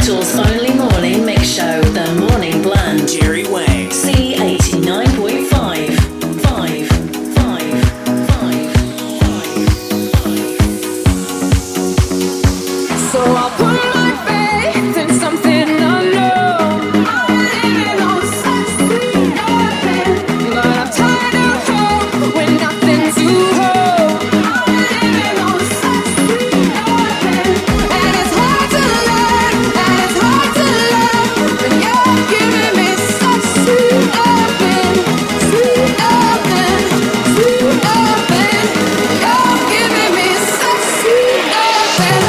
Bristol's only morning mix show, The Morning Blend. Jerry Way. C89.5. So I'll put my faith in something unknown. I'm living on such sweet nothing, but I'm tired of hope when nothing to hold. I'm living on such sweet nothing, and it's hard to learn, and it's hard to love. But you're giving me such sweet nothing, sweet nothing, sweet nothing. You're giving me such sweet nothing.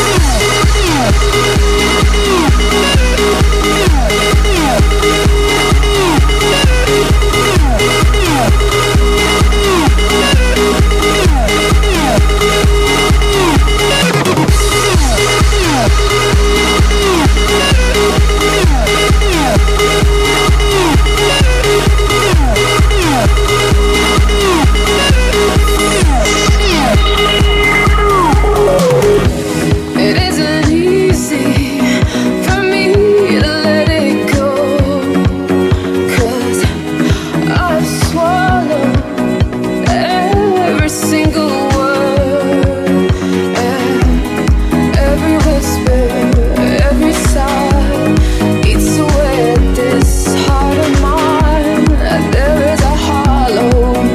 It isn't easy for me to let it go, 'cause I've swallowed every single word, and every whisper, every sigh eats away at this heart of mine. There is a hollow,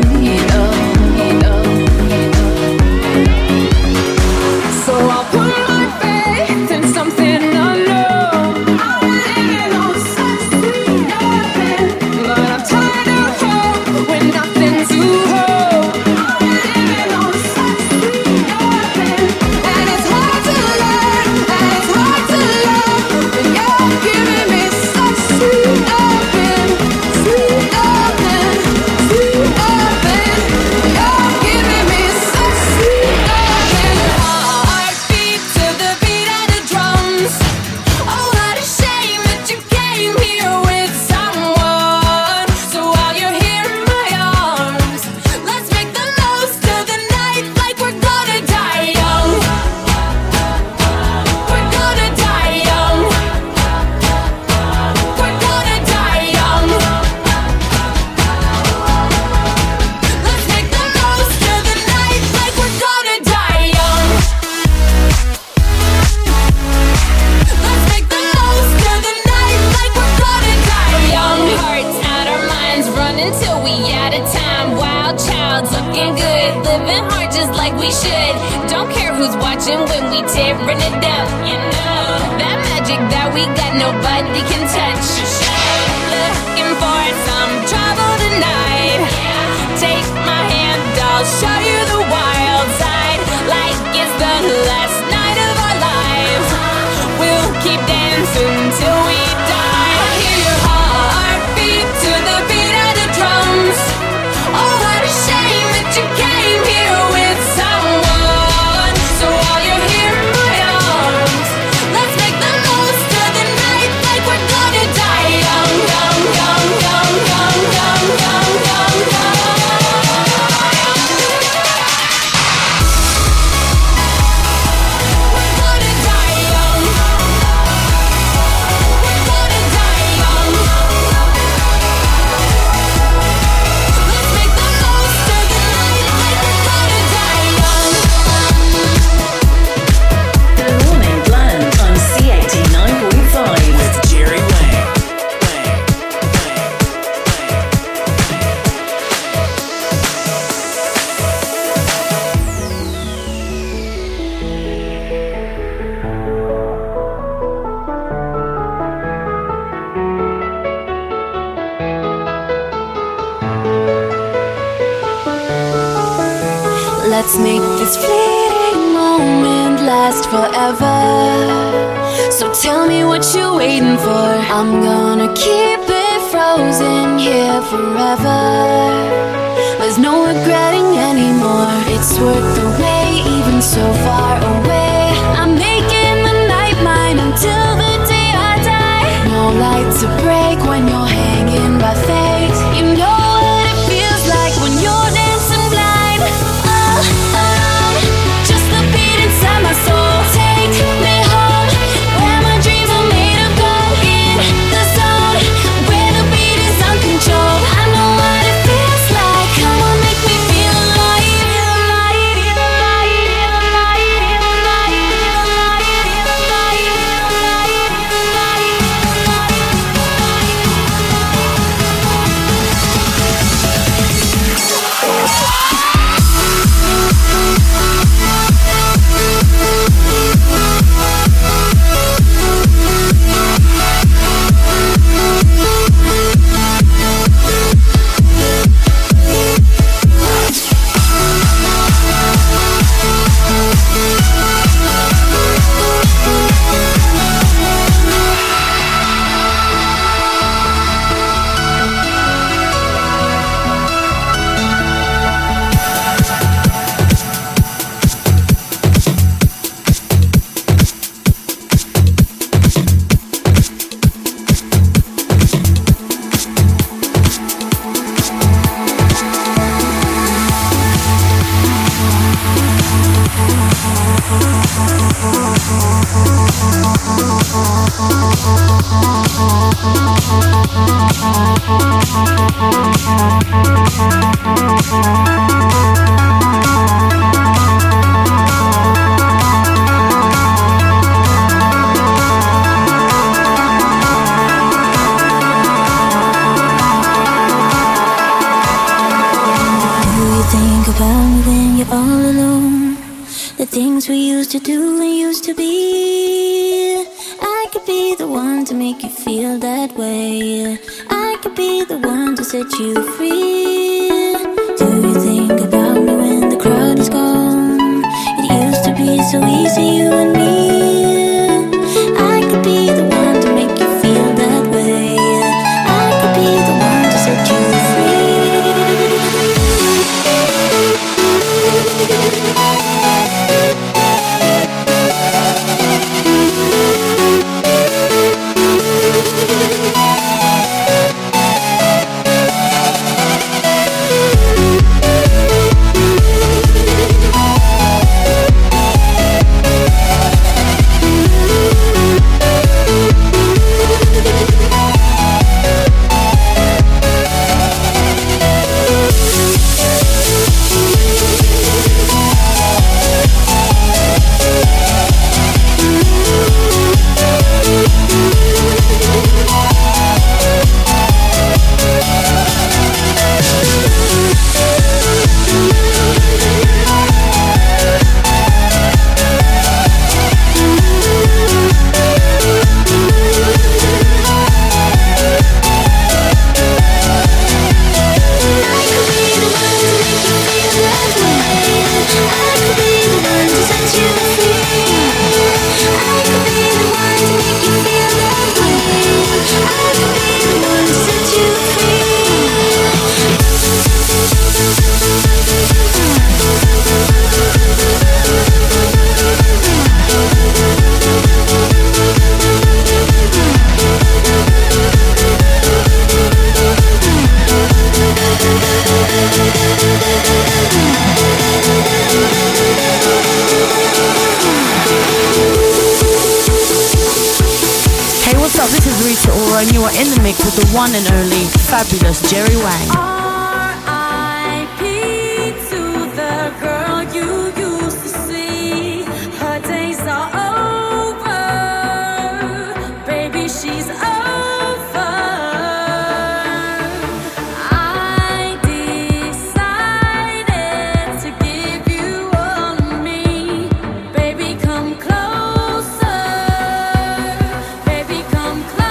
so I'll put my faith in something unknown. I'm living on such sweet nothing, but I'm tired of hope when nothing to hold. I'm living on such sweet nothing, and it's hard to learn, and it's hard to love. But you're giving me such sweet nothing, sweet nothing, sweet nothing. You're giving me such sweet nothing. Heartbeat to the beat of the drums. Oh, what a shame that you came here with someone. So while you're here in my arms, let's make the most of the night like we're gonna die young. We're gonna die young. We're gonna die young. Let's make the most of the night like we're gonna die young. Let's make the most of the night like we're gonna die young. Hearts out our minds, running till we out of time. Wild child's looking good, living hard just like we should. Don't care who's watching when we tearing it up. You know that magic that we got, nobody can touch. Looking for some trouble tonight. Take my hand, I'll show you the wild side. Like it's the last night of our lives. We'll keep dancing till we die. Hear your heartbeat to the beat of the drums. Oh, what a shame that you came here with someone. So while you're here in my arms, let's make the most of the night like we're gonna die young, young, young, young, young, young, young, young, young. We're gonna die young. We're gonna die young. Let's make the most of the night like we're gonna die young. The Morning Blend on C89.5. With Jerry Way. Let's make this fleeting moment last forever. So tell me what you're waiting for. I'm gonna keep it frozen here forever. There's no regretting anymore. It's worth the wait, even so far away. I'm making the night mine until the day I die. No light to break when you're hanging by faith. You know what it feels like when you're dancing blind. All alone, just the beat inside my soul. Take me home, where my dreams will meet. Things we used to do and used to be. I could be the one to make you feel that way. I could be the one to set you free. Do you think about me when the crowd is gone? It used to be so easy, you and me. I could be the one to make you feel that way. I could be the one to set you free. The one and only fabulous Jerry Wang. R.I.P. to the girl you used to see. Her days are over, baby, she's over. I decided to give you all of me. Baby, come closer. Baby, come closer.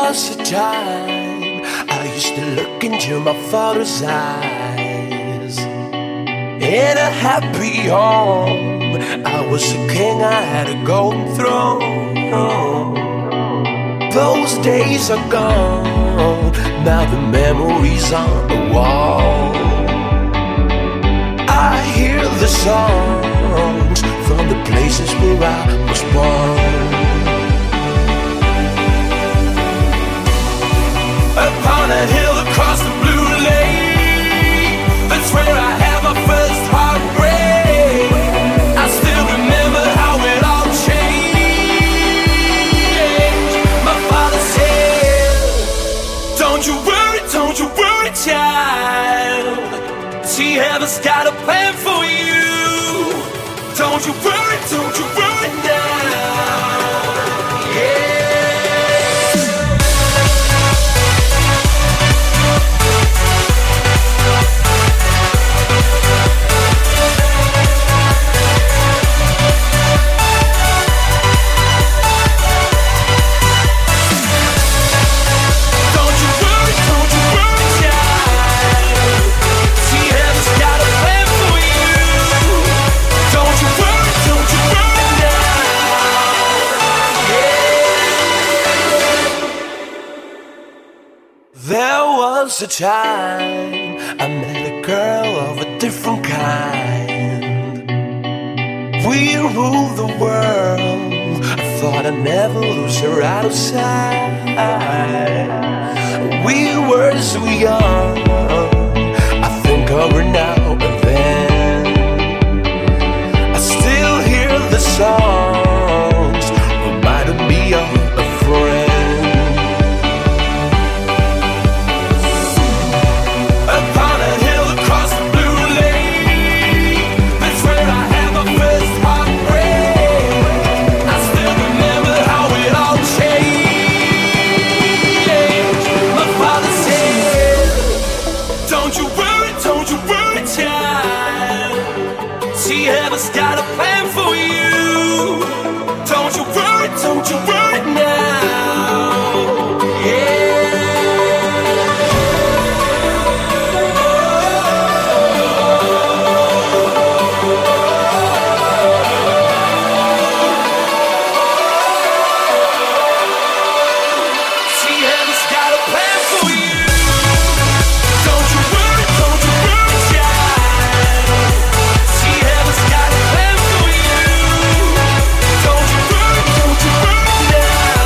was a time I used to look into my father's eyes. In a happy home, I was a king, I had a golden throne. Those days are gone, now the memories on the wall. I hear the songs from the places where I was born. Upon a hill across the blue lake, that's where I had my first heartbreak. I still remember how it all changed. My father said, don't you worry, child. See, heaven's got a plan for you. Don't you worry now. Yeah. Was a time I met a girl of a different kind. We ruled the world. I thought I'd never lose her out of sight. We were so young. I think of her now and then. I still hear the songs reminding me of a friend. Heaven's got a plan for you. Don't you worry now. Yeah. See, heaven's got a plan for you. Don't you worry, child. See, heaven's got a plan for you. Don't you worry now.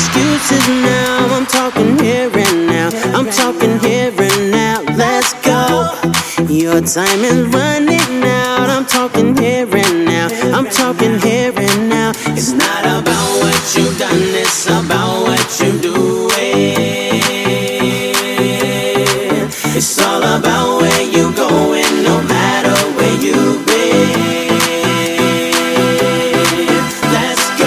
excuses now. I'm talking here and now. I'm talking here and now. Let's go. Your time is running out. I'm talking here and now. I'm talking here and now. It's not about what you've done, it's about what you do. It's all about where you going, no matter where you've been. Let's go.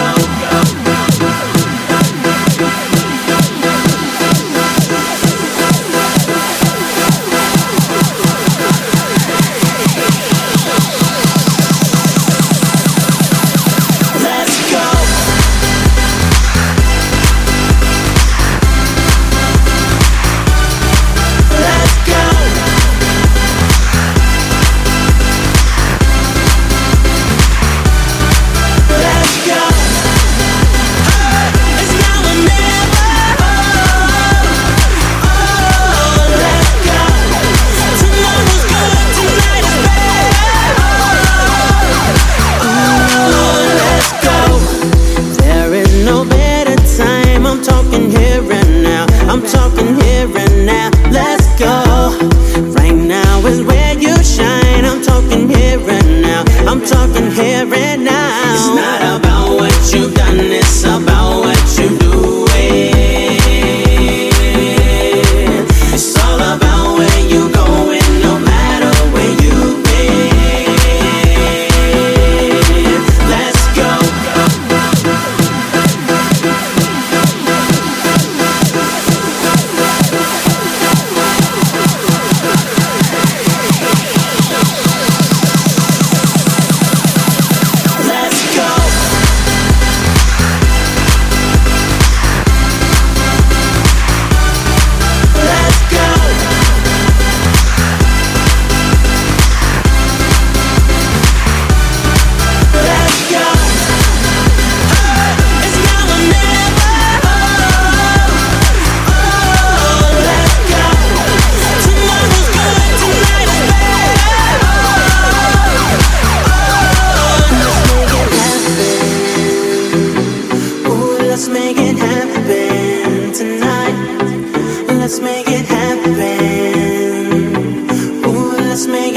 I'm talking here and now, let's go. Right now is where you shine. I'm talking here and now, I'm talking here and now. It's not about what you've done, it's about what you do. It's all about where you going, no matter where you've been. Let's go. Let's make it happen tonight. Let's make it happen. Ooh, let's make